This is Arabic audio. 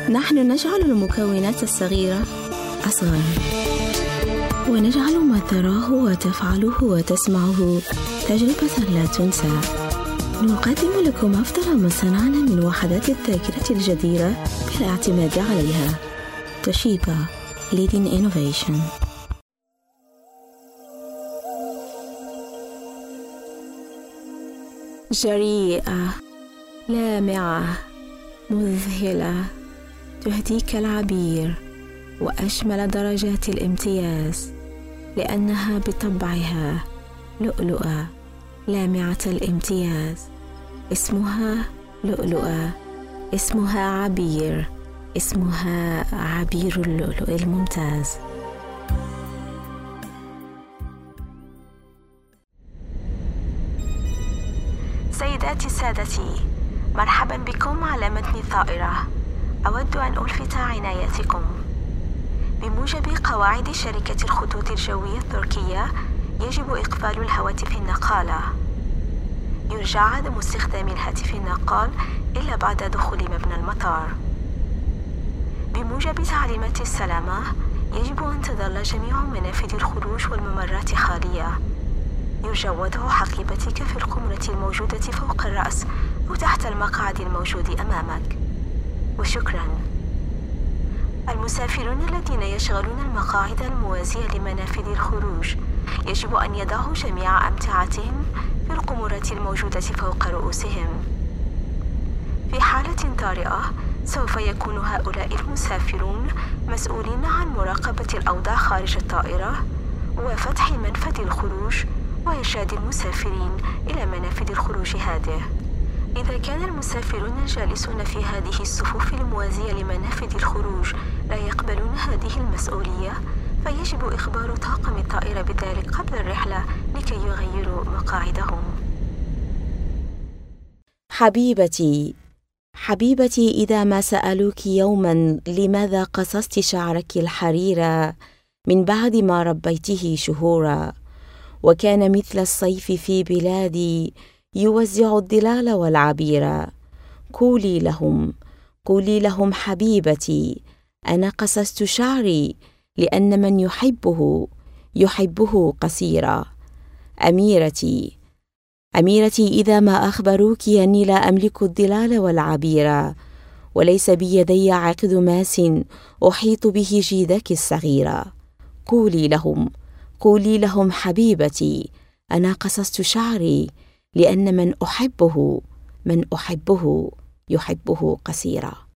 نحن نجعل المكونات الصغيرة أصغر، ونجعل ما تراه وتفعله وتسمعه تجربة لا تنسى. نقدم لكم أفضل ما صنعنا من وحدات الذاكرة الجديرة بالاعتماد عليها. توشيبا Leading Innovation. جريئة، لامعة، مذهلة، تهديك العبير وأشمل درجات الامتياز، لأنها بطبعها لؤلؤة لامعة الامتياز. اسمها لؤلؤة، اسمها عبير، اسمها عبير اللؤلؤ الممتاز. سيداتي سادتي، مرحبا بكم على متن الطائرة. أود أن ألفت عنايتكم بموجب قواعد شركة الخطوط الجوية التركية يجب إقفال الهواتف النقالة. يرجى عدم استخدام الهاتف النقال إلا بعد دخول مبنى المطار. بموجب تعليمات السلامة يجب أن تظل جميع منافذ الخروج والممرات خالية. يرجى وضع حقيبتك في القمرة الموجودة فوق الرأس أو تحت المقعد الموجود أمامك. وشكرا. المسافرون الذين يشغلون المقاعد الموازية لمنافذ الخروج يجب أن يضعوا جميع أمتعتهم في القمرة الموجودة فوق رؤوسهم. في حالة طارئة سوف يكون هؤلاء المسافرون مسؤولين عن مراقبة الأوضاع خارج الطائرة وفتح منفذ الخروج وإرشاد المسافرين إلى منافذ الخروج هذه. إذا كان المسافرون الجالسون في هذه الصفوف الموازية لمنافذ الخروج لا يقبلون هذه المسؤولية، فيجب إخبار طاقم الطائرة بذلك قبل الرحلة لكي يغيروا مقاعدهم. حبيبتي، إذا ما سألوك يوما لماذا قصصت شعرك الحرير من بعد ما ربيته شهورا، وكان مثل الصيف في بلادي يوزع الظلال والعبير، قولي لهم حبيبتي، أنا قصصت شعري لأن من يحبه قصيرا. أميرتي، إذا ما أخبروك أني لا أملك الظلال والعبير، وليس بيدي عقد ماس أحيط به جيدك الصغيرة، قولي لهم حبيبتي، أنا قصصت شعري لأن من أحبه يحبه قصيرا.